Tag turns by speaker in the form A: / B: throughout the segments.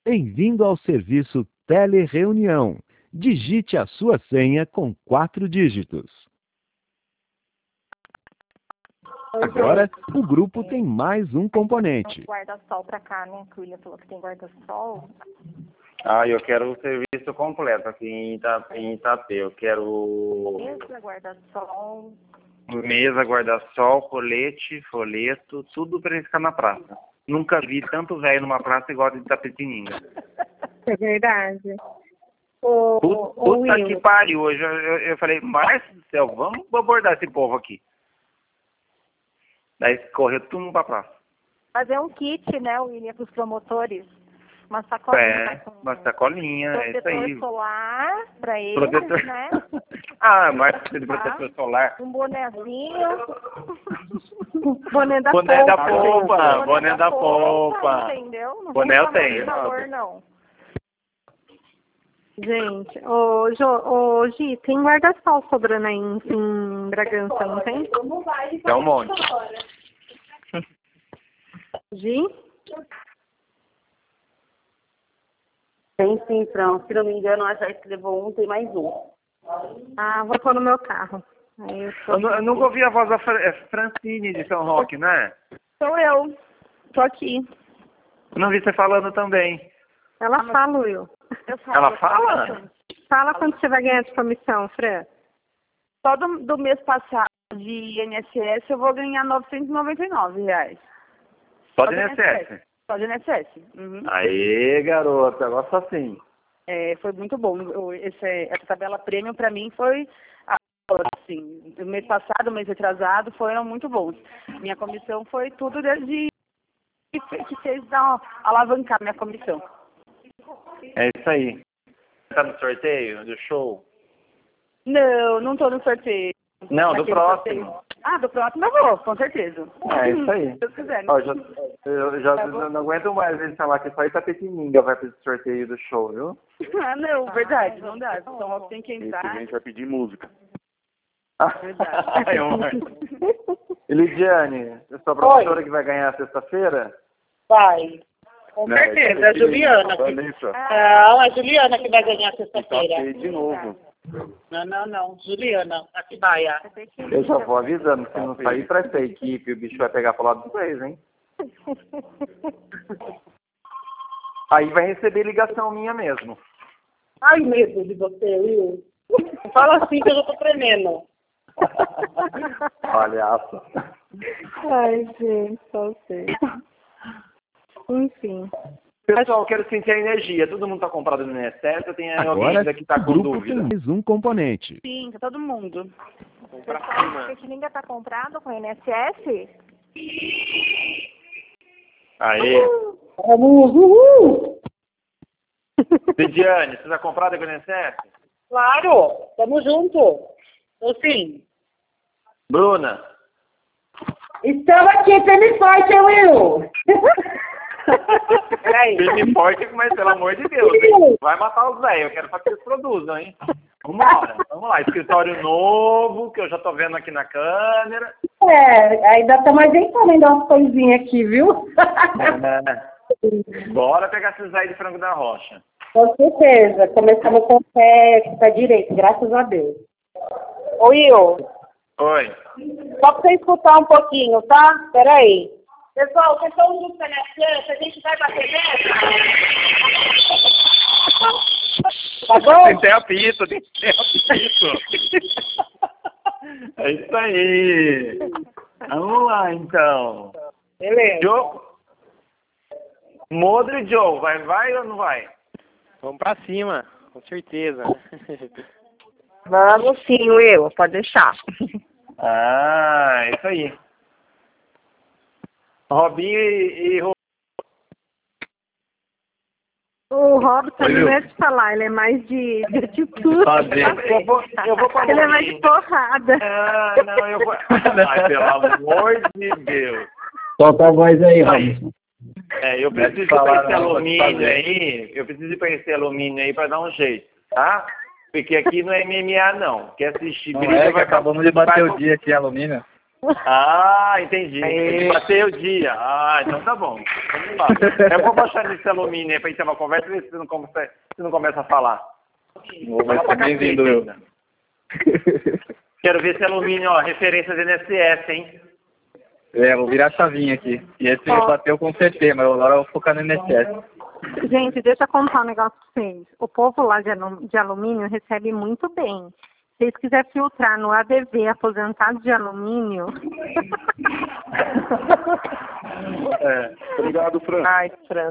A: Bem-vindo ao serviço Telereunião. Digite a sua senha com 4 dígitos. Agora, o grupo tem mais um componente.
B: Guarda-sol pra cá, né? Que o William falou que tem guarda-sol.
C: Eu quero o serviço completo aqui em Itapê. Eu quero
B: Mesa, guarda-sol.
C: mesa, guarda-sol, colete, folheto, tudo pra ele ficar na praça. Nunca vi tanto velho numa praça igual de Itapetininga.
B: É verdade.
C: Puta que pariu. Hoje eu falei, Márcio do céu, vamos abordar esse povo aqui. Daí correu todo mundo pra praça.
B: Fazer um kit, né, William, pros promotores. Uma sacolinha. Com
C: Uma sacolinha, é isso aí.
B: protetor solar pra eles,
C: Protetor.
B: né?
C: Mais de protetor solar.
B: Um bonezinho. Boné da
C: Boné da
B: polpa.
C: polpa, boné da polpa.
B: Entendeu? Não
C: Boné eu
B: vamos falar
C: tenho.
B: de valor, não.
D: Gente, Gi, tem guarda-sol sobrando aí em Bragança, não tem?
C: É um monte.
D: Gi?
E: Tem sim, Fran. Se não me engano, a Jéssica levou um, tem mais um.
D: Vou pôr no meu carro. Aí
C: Eu nunca ouvi a voz da Francine de São Roque, né?
D: Sou eu. Tô aqui.
C: Eu não vi você falando também.
D: Ela fala, Will.
C: Ela fala?
D: Fala quando você vai ganhar de comissão, Fran.
E: Só do mês passado de INSS eu vou ganhar R$ 999.
C: Só de INSS?
E: Só de INSS. Uhum.
C: Aê, garota, agora só sim.
E: Foi muito bom. Essa tabela prêmio para mim foi assim, o mês passado, o mês retrasado foram muito bons. Minha comissão foi tudo que fez alavancar minha comissão.
C: É isso aí. Tá no sorteio do show?
E: Não tô no sorteio.
C: Não, do
E: Naquele
C: próximo.
E: sorteio. Do próximo eu vou, com certeza.
C: É isso aí.
E: Se Deus quiser.
C: Eu já não aguento mais ele falar que só Itapetininga vai para esse sorteio do show, viu?
E: Não, verdade, não dá. São Roque tem que entrar.
F: A gente vai pedir música.
E: Verdade.
C: E Lidiane, a sua professora que vai ganhar sexta-feira?
G: Vai. Com certeza, a Juliana. A Juliana que vai ganhar sexta-feira.
F: De novo.
G: Não. Juliana, Atibaia.
C: Eu já vou avisando, se não sair pra essa equipe, o bicho vai pegar pro lado dos dois, hein? Aí vai receber ligação minha mesmo.
G: Ai, medo de você, Will. Fala assim que eu já tô tremendo.
C: Palhaço.
D: Ai, gente, só sei. Enfim.
C: Pessoal, quero sentir a energia. Todo mundo tá comprado no INSS, eu tenho alguém
A: Agora,
C: ainda que tá
A: o
C: com
A: grupo
C: dúvida.
A: tem mais um componente.
E: Sim, tá todo mundo.
B: Pessoal, que ninguém tá comprado com o INSS?
C: Aê.
G: Uhul!
C: Lidiane, você tá comprada com o INSS?
G: Claro, tamo junto. Sim.
C: Bruna.
G: Estamos aqui, firme e forte, Will.
C: Firme e forte, mas pelo amor de Deus, hein? Vai matar os velhos, eu quero que eles produzam, hein? Vamos lá, escritório novo, que eu já tô vendo aqui na câmera.
G: Ainda estamos ajeitando ainda umas coisinhas aqui, viu?
C: Bora pegar esses aí de frango da rocha.
G: Com certeza, começamos com o pé direito, graças a Deus. Ô, Will,
C: Oi.
G: só para você escutar um pouquinho, tá? Peraí. Pessoal, vocês estão juntos na minha criança, a gente vai bater meta? Tá bom?
C: Tem que ter apito. É isso aí. Vamos lá, então.
G: Beleza.
C: Joe? Modro e Joe, vai ou não vai?
H: Vamos pra cima, com certeza.
B: Vamos sim, Will, pode deixar.
C: Isso aí. Robinho e
D: O Robson não é de falar, ele é mais de atitude.
C: Eu vou falar.
D: Ele é mais de porrada.
C: Não, eu vou. Ai, pelo amor de Deus.
I: Solta a voz aí, Robson.
C: Eu preciso conhecer alumínio aí. Eu preciso conhecer alumínio aí pra dar um jeito, tá? Porque aqui não é MMA, não. Quer assistir
I: Não
C: briga,
I: é que
C: vai
I: acabamos de bater o dia aqui, alumínio.
C: Ah, entendi. Bateu o dia. Ah, então tá bom. Vamos lá. Eu vou baixar nesse alumínio aí pra gente ter uma conversa e ver se você não começa a falar.
I: Vai ser bem-vindo, eu.
C: Quero ver esse alumínio, ó, referência do NSS, hein?
I: Vou virar a chavinha aqui. E esse bateu com CT, mas agora eu vou focar no NSS.
D: Gente, deixa eu contar um negócio pra vocês. O povo lá de alumínio recebe muito bem. Se vocês quiserem filtrar no ADV aposentado de alumínio...
I: Obrigado, Fran.
E: Ai, Fran.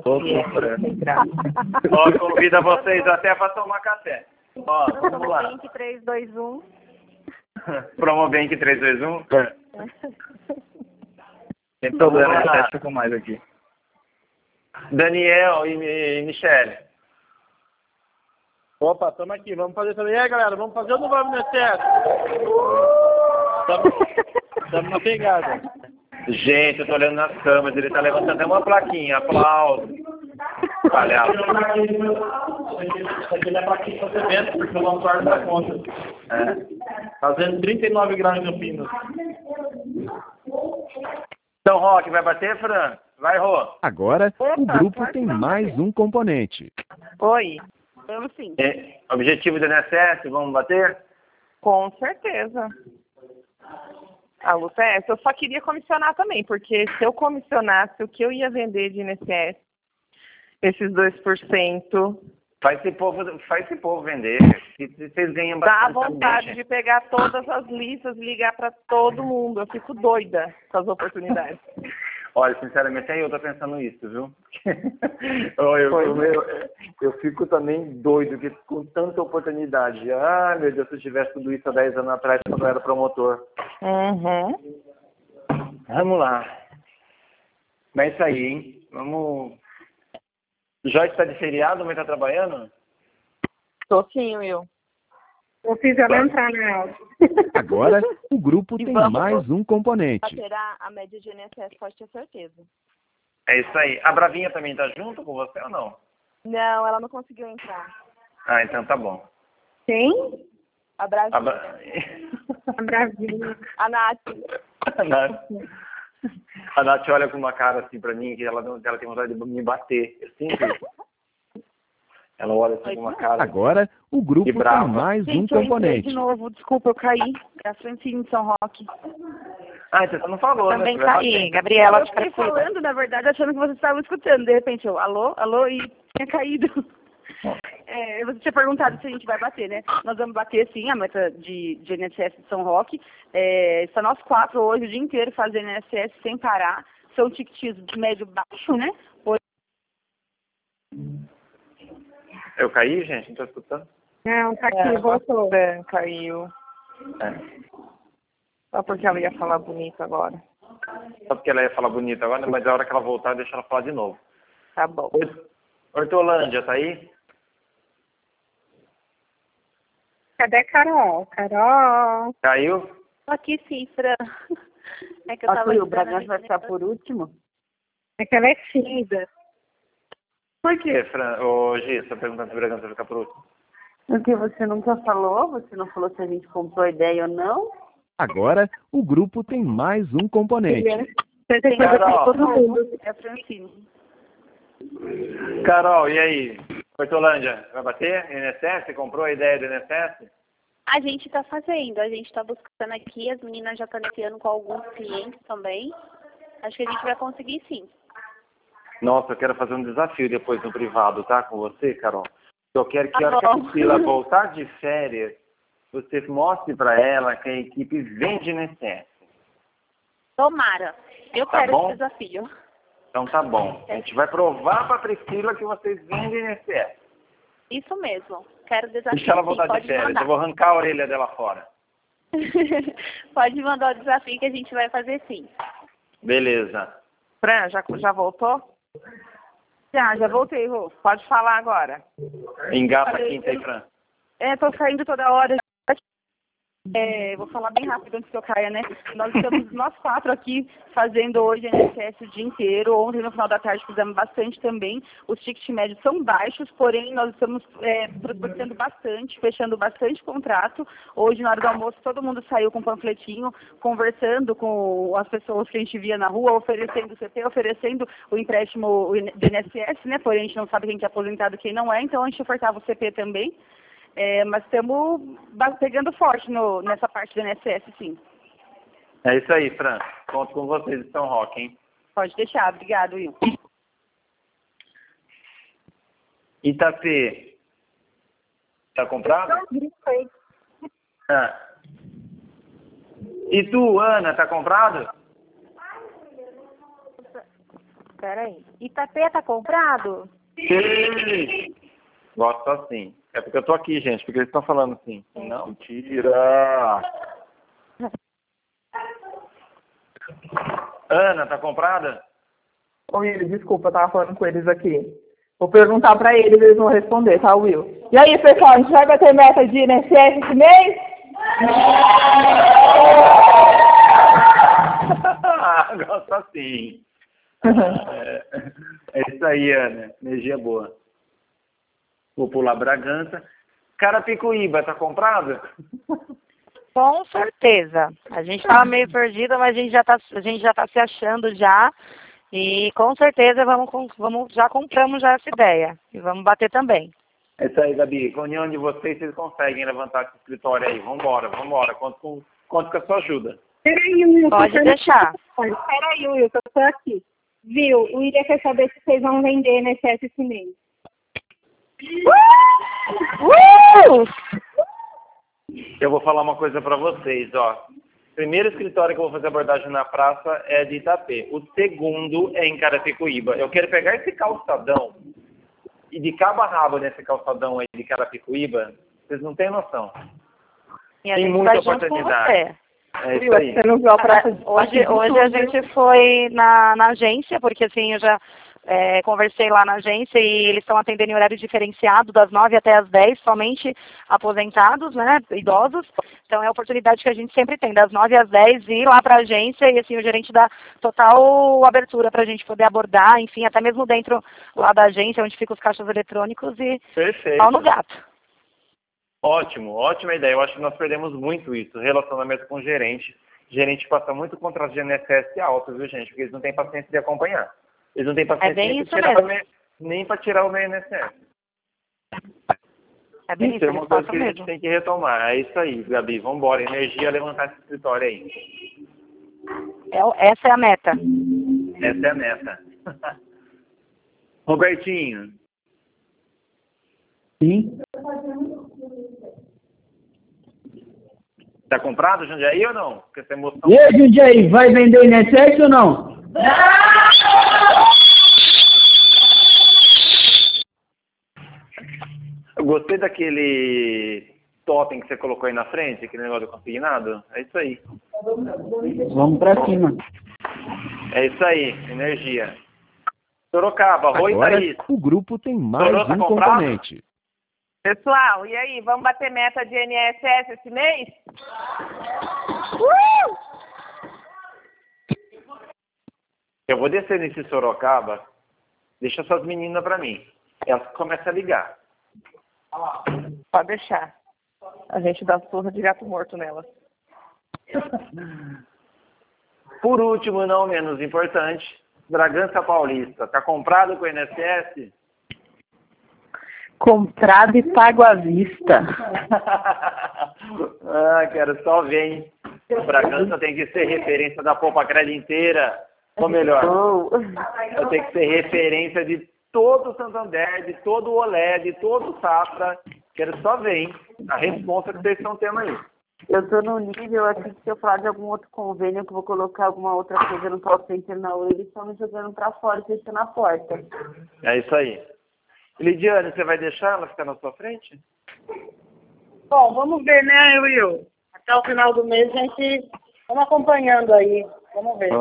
C: Ó, convido vocês até para tomar café. Ó, vamos lá.
B: Promobank 321.
C: Promobank 321?
I: Tem problema, teste com mais aqui.
C: Daniel e Michele.
H: Opa, estamos aqui. Vamos fazer também. E aí, galera, vamos fazer ou não vamos no excesso? Estamos na pegada.
C: Gente, eu tô olhando nas câmeras, ele tá levantando até uma plaquinha. Aplausos. Palhaço.
H: Isso aqui não é pra quem você vende, porque eu não guardo da conta. Fazendo 39 graus em Campinas.
C: Então, Roque, vai bater, Fran? Vai, Rô.
A: Agora, o grupo tem mais um componente.
E: Oi. Vamos sim.
C: Objetivo do NSS, vamos bater?
E: Com certeza. A luta é essa. Eu só queria comissionar também, porque se eu comissionasse o que eu ia vender de INSS, esses 2%,
C: Faz esse povo vender. Vocês ganham
E: dá
C: bastante.
E: vontade de pegar todas as listas e ligar para todo mundo. Eu fico doida com as oportunidades.
C: Olha, sinceramente, até eu tô pensando isso, viu? Eu fico também doido que, com tanta oportunidade. Ah, meu Deus, se eu tivesse tudo isso há 10 anos atrás, quando eu era promotor.
E: Uhum.
C: Vamos lá. Mas é isso aí, hein? Vamos... Joyce está de feriado, mas está trabalhando?
E: Tô sim, Will.
D: Eu fiz ela entrar na aula.
A: Agora, o grupo tem mais um componente.
E: Bater a média de INSS, pode ter certeza.
C: É isso aí. A Bravinha também está junto com você ou não?
E: Não, ela não conseguiu entrar.
C: Ah, então tá bom.
D: Quem?
E: A Brasil.
D: A Bravinha.
E: A Nath.
C: A Nath olha com uma cara assim pra mim que ela tem vontade de me bater. Eu sinto isso. Ela olha assim com uma cara.
A: Agora, o grupo tem mais um componente.
E: De novo, desculpa, eu caí. É a Francine de São Roque.
C: Ah, então você não falou,
E: Também
C: né?
E: caí, Gabriela. Eu fiquei falando, na verdade, achando que vocês estavam escutando. De repente eu, alô, e tinha caído. Você tinha perguntado se a gente vai bater, né? Nós vamos bater, sim, a meta de INSS de São Roque. Está nós 4 hoje, o dia inteiro, fazendo INSS sem parar. São tickets de médio baixo, né?
C: Eu caí, gente? Não tô escutando?
D: Não, tá aqui, voltou.
E: Caiu. Só porque ela ia falar bonito agora.
C: Só porque ela ia falar bonito agora, mas a hora que ela voltar, deixa ela falar de novo.
E: Tá bom.
C: Hortolândia, tá aí?
D: Cadê Carol? Carol?
C: Caiu?
B: Tô aqui sim, Fran. É que eu tava
E: O Bragança vai ficar por último?
D: É que ela é tímida.
C: Por que, Fran? Ô, Gi, você tá perguntando se o Bragança vai ficar por último?
E: Porque você nunca falou? Você não falou se a gente comprou a ideia ou não?
A: Agora, o grupo tem mais um componente.
C: Carol.
E: Todo mundo. É a Francine.
C: Carol, e aí? Hortolândia, vai bater? INSS? Você comprou a ideia do INSS?
B: A gente está fazendo, a gente está buscando aqui, as meninas já estão negociando com alguns clientes também. Acho que a gente vai conseguir sim.
C: Nossa, eu quero fazer um desafio depois no privado, tá? Com você, Carol. Eu quero que a hora que a Priscila voltar de férias, você mostre para ela que a equipe vende INSS.
B: Tomara. Eu
C: Tá
B: quero
C: bom?
B: esse desafio.
C: Então tá bom. A gente vai provar para a Priscila que vocês vendem INSS.
B: Isso mesmo. Quero desafio.
C: Deixa ela
B: sim,
C: voltar de
B: pode
C: férias.
B: mandar.
C: Eu vou arrancar a orelha dela fora.
B: Pode mandar o desafio que a gente vai fazer sim.
C: Beleza.
E: Fran, já voltou? Já voltei, Rô. Pode falar agora.
C: Engata a quinta aí, Fran.
E: Tô saindo toda hora. Vou falar bem rápido antes que eu caia, né? Nós 4 aqui fazendo hoje INSS o dia inteiro. Ontem, no final da tarde, fizemos bastante também. Os tickets médios são baixos, porém, nós estamos prospectando bastante, fechando bastante contrato. Hoje, na hora do almoço, todo mundo saiu com um panfletinho, conversando com as pessoas que a gente via na rua, oferecendo o CP, oferecendo o empréstimo do INSS, né? Porém, a gente não sabe quem é aposentado e quem não é, então a gente ofertava o CP também. Mas estamos pegando forte nessa parte do INSS, sim.
C: É isso aí, Fran. Conto com vocês de São Roque, hein?
E: Pode deixar. Obrigado, Will.
C: Itapê. Tá comprado? Ah. E tu, Ana, tá comprado?
D: Peraí. Itapê tá comprado?
C: Sim. Gosto assim. É porque eu tô aqui, gente, porque eles estão falando assim. Não, tira. Ana, tá comprada?
F: Ô, Will, desculpa, eu tava falando com eles aqui. Vou perguntar pra eles vão responder, tá, Will? E aí, pessoal, a gente vai bater meta de INSS esse mês?
C: Gosto assim. É isso aí, Ana. Energia boa. Vou pular Bragança. Carapicuíba, tá comprado?
J: Com certeza. A gente estava meio perdida, mas a gente já tá se achando já. E com certeza já compramos já essa ideia. E vamos bater também.
C: É isso aí, Gabi. Com a união de vocês conseguem levantar esse escritório aí. Vambora. Conto com a sua ajuda.
D: Peraí, Will.
J: Pode deixar.
D: Peraí, Will, que eu tô aqui. Viu? O William quer saber se vocês vão vender INSS esse mês.
C: Eu vou falar uma coisa para vocês, ó. Primeiro escritório que eu vou fazer abordagem na praça é de Itapê. O segundo é em Carapicuíba. Eu quero pegar esse calçadão e de cabo a rabo nesse calçadão aí de Carapicuíba, vocês não têm noção. Tem muita oportunidade. É isso aí.
J: Você não viu a praça de hoje a gente foi na agência, porque assim, eu já conversei lá na agência e eles estão atendendo em horário diferenciado, das 9 até as 10, somente aposentados, né, idosos. Então é a oportunidade que a gente sempre tem, das 9 às 10, ir lá para a agência e assim o gerente dá total abertura para a gente poder abordar, enfim, até mesmo dentro lá da agência, onde ficam os caixas eletrônicos e pau no gato.
C: Ótimo, ótima ideia. Eu acho que nós perdemos muito isso, relacionamento com o gerente. O gerente passa muito contrato de INSS alto, viu, gente? Porque eles não têm paciência de acompanhar. Eles não têm paciência nem para tirar o meu INSS.
J: É bem
C: isso é uma coisa que a gente tem que retomar. É isso aí, Gabi. Vamos embora. Energia, levantar esse escritório aí.
J: Essa é a meta.
C: Essa é a meta. Robertinho.
F: Sim.
C: Tá comprado, Jundiaí, ou não? Porque essa emoção...
K: E aí, Jundiaí, vai vender INSS ou não?
C: Eu gostei daquele totem que você colocou aí na frente, aquele negócio do consignado. É isso aí.
K: Vamos pra cima.
C: É isso aí, energia. Sorocaba, Rui Thaís.
A: O grupo tem mais um componente.
G: Pessoal, e aí, vamos bater meta de INSS esse mês?
C: Eu vou descer nesse Sorocaba, deixa essas meninas pra mim. Elas começam a ligar.
E: Pode deixar. A gente dá surra de gato morto nela.
C: Por último, não menos importante, Bragança Paulista. Tá comprado com o INSS?
F: Comprado e pago à vista.
C: Quero só ver, hein? Bragança tem que ser referência da Poupa Crédito inteira. Ou melhor, eu tenho que ser referência de todo o Santander, de todo o Olé, de todo o Safra. Quero só ver, hein? A resposta que vocês estão tendo aí.
E: Eu tô no nível aqui que se eu falar de algum outro convênio, que eu vou colocar alguma outra coisa no call center na hora, eles estão me jogando pra fora, fechando a porta.
C: É isso aí. Lidiane, você vai deixar ela ficar na sua frente?
G: Bom, vamos ver, né, Will? Até o final do mês a gente vamos acompanhando aí. Vamos ver.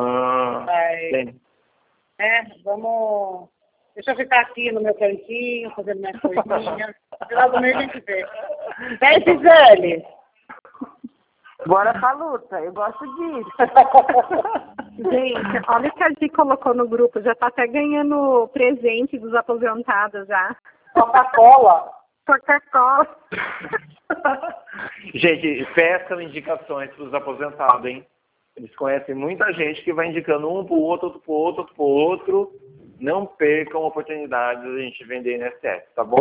G: Vamos... Deixa eu ficar aqui no meu cantinho, fazendo minhas coisinhas. No final do mês a gente vê. Gisele.
L: Bora pra luta, eu gosto disso.
D: Gente, olha o que a Gi colocou no grupo, já tá até ganhando presente dos aposentados já.
G: Coca-Cola.
D: Coca-Cola.
C: Gente, peçam indicações para os aposentados, hein? Eles conhecem muita gente que vai indicando um pro outro, outro pro outro, outro pro outro. Não percam a oportunidade de a gente vender INSS, tá bom?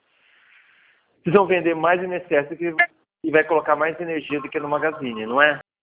C: Vocês vão vender mais INSS e vai colocar mais energia do que no Magazine, não é?